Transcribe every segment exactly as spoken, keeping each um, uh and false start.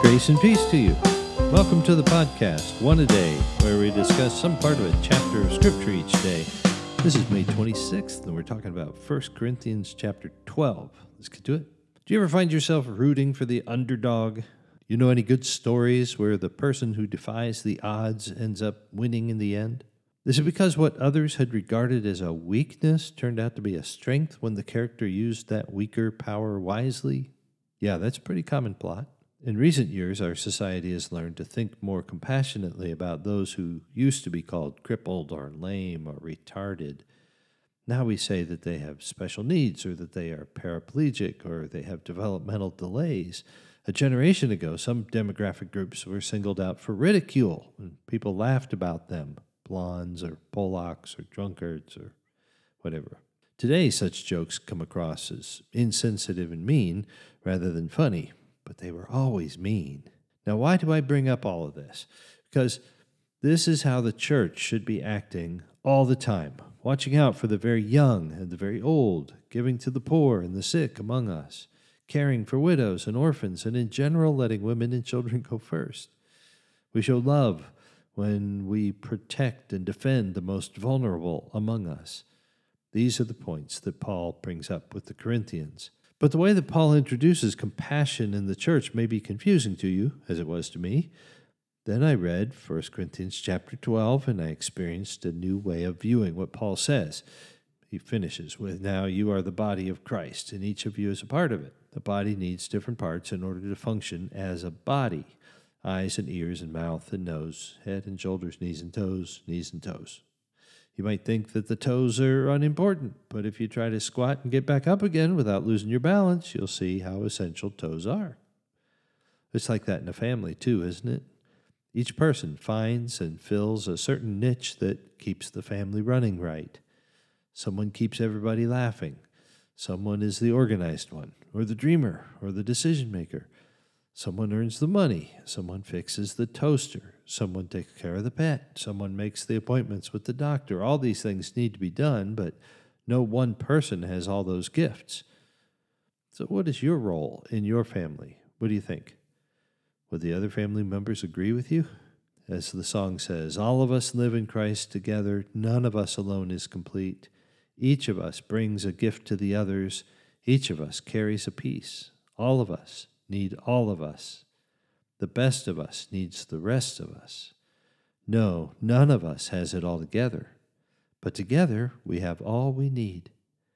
Grace and peace to you. Welcome to the podcast, One a Day, where we discuss some part of a chapter of Scripture each day. This is May twenty-sixth, and we're talking about First Corinthians chapter twelve. Let's get to it. Do you ever find yourself rooting for the underdog? You know any good stories where the person who defies the odds ends up winning in the end? Is it because what others had regarded as a weakness turned out to be a strength when the character used that weaker power wisely? Yeah, that's a pretty common plot. In recent years, our society has learned to think more compassionately about those who used to be called crippled or lame or retarded. Now we say that they have special needs or that they are paraplegic or they have developmental delays. A generation ago, some demographic groups were singled out for ridicule, and people laughed about them, blondes or Polacks or drunkards or whatever. Today, such jokes come across as insensitive and mean rather than funny. But they were always mean. Now, why do I bring up all of this? Because this is how the church should be acting all the time, watching out for the very young and the very old, giving to the poor and the sick among us, caring for widows and orphans, and in general letting women and children go first. We show love when we protect and defend the most vulnerable among us. These are the points that Paul brings up with the Corinthians. But the way that Paul introduces compassion in the church may be confusing to you, as it was to me. Then I read First Corinthians chapter twelve, and I experienced a new way of viewing what Paul says. He finishes with, "Now you are the body of Christ, and each of you is a part of it. The body needs different parts in order to function as a body. Eyes and ears and mouth and nose, head and shoulders, knees and toes, knees and toes." You might think that the toes are unimportant, but if you try to squat and get back up again without losing your balance, you'll see how essential toes are. It's like that in a family too, isn't it? Each person finds and fills a certain niche that keeps the family running right. Someone keeps everybody laughing. Someone is the organized one, or the dreamer, or the decision maker. Someone earns the money. Someone fixes the toaster. Someone takes care of the pet. Someone makes the appointments with the doctor. All these things need to be done, but no one person has all those gifts. So what is your role in your family? What do you think? Would the other family members agree with you? As the song says, all of us live in Christ together. None of us alone is complete. Each of us brings a gift to the others. Each of us carries a piece. All of us need all of us. The best of us needs the rest of us. No, none of us has it all together, but together we have all we need.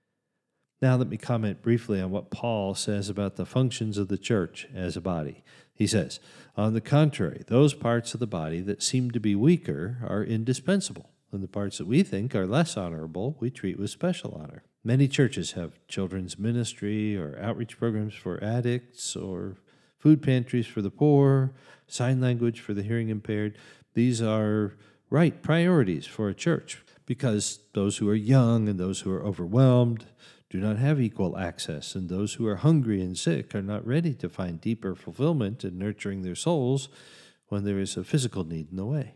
Now let me comment briefly on what Paul says about the functions of the church as a body. He says, on the contrary, those parts of the body that seem to be weaker are indispensable, and the parts that we think are less honorable we treat with special honor. Many churches have children's ministry or outreach programs for addicts or food pantries for the poor, sign language for the hearing impaired. These are right priorities for a church because those who are young and those who are overwhelmed do not have equal access, and those who are hungry and sick are not ready to find deeper fulfillment in nurturing their souls when there is a physical need in the way.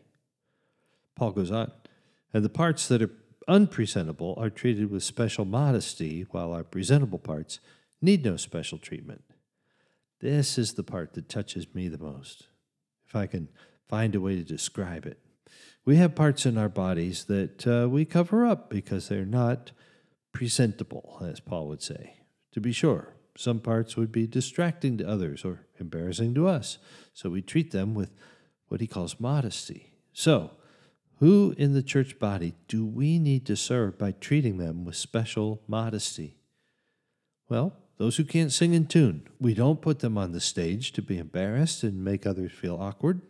Paul goes on, and the parts that are unpresentable are treated with special modesty, while our presentable parts need no special treatment. This is the part that touches me the most, if I can find a way to describe it. We have parts in our bodies that uh, we cover up because they're not presentable, as Paul would say. To be sure, some parts would be distracting to others or embarrassing to us, so we treat them with what he calls modesty. So, who in the church body do we need to serve by treating them with special modesty? Well, those who can't sing in tune. We don't put them on the stage to be embarrassed and make others feel awkward.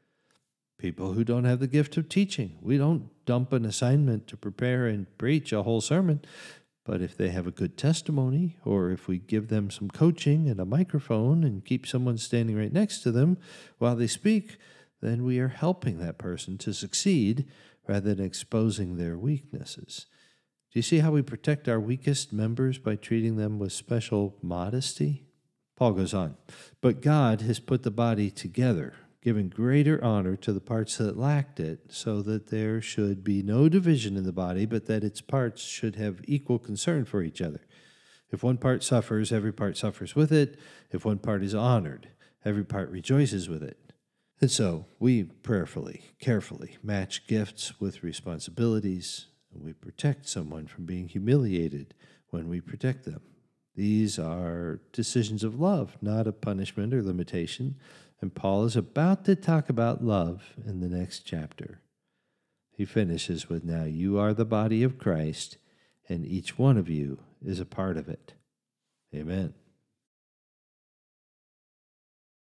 People who don't have the gift of teaching. We don't dump an assignment to prepare and preach a whole sermon. But if they have a good testimony, or if we give them some coaching and a microphone and keep someone standing right next to them while they speak, then we are helping that person to succeed rather than exposing their weaknesses. Do you see how we protect our weakest members by treating them with special modesty? Paul goes on, but God has put the body together, giving greater honor to the parts that lacked it, so that there should be no division in the body, but that its parts should have equal concern for each other. If one part suffers, every part suffers with it. If one part is honored, Every part rejoices with it. And so we prayerfully, carefully match gifts with responsibilities, and we protect someone from being humiliated when we protect them. These are decisions of love, not of punishment or limitation. And Paul is about to talk about love in the next chapter. He finishes with, "Now you are the body of Christ, and each one of you is a part of it." Amen.